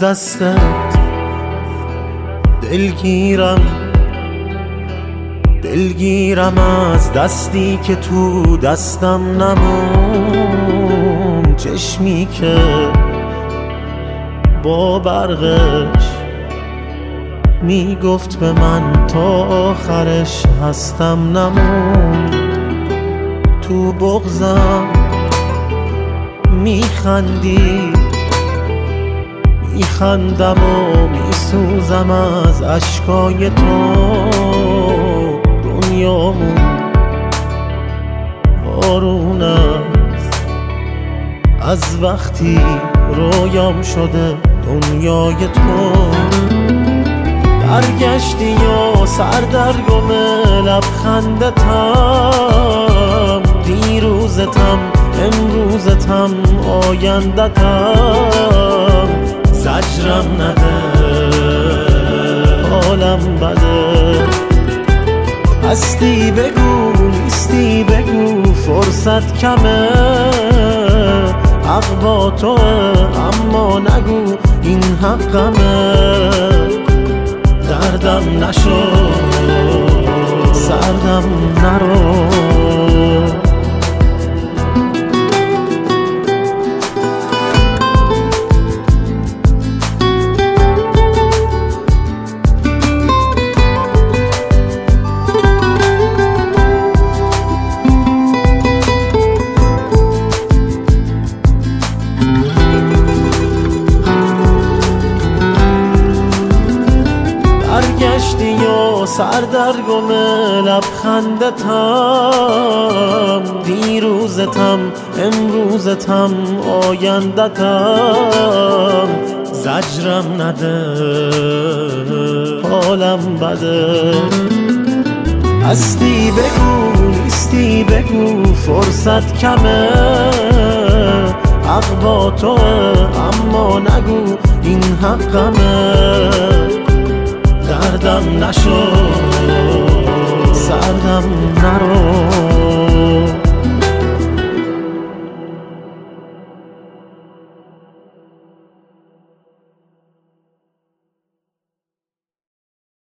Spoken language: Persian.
دستت دلگیرم از دستی که تو دستم نمون، چشمی که با برقش میگفت به من تا آخرش هستم نمون. تو بغضم میخندم و میسوزم از اشکای تو. دنیامون بارون است از وقتی رویام شده دنیای تو. برگشتی یا سردرگم لبخندتم، دیروزتم امروزتم آیندتم. زجرم نده حالم بده، هستی بگو نیستی بگو فرصت کمه. حق با توه اما نگو این حقمه. دردم نشو سردم نرو، برگشتی یا سردرگم لبخندتم، دیروزتم امروزتم آیندتم. زجرم نده حالم بده، هستی بگو نیستی بگو فرصت کمه. حق با توه اما نگو این حقمه. دردم نشو سردم نرو.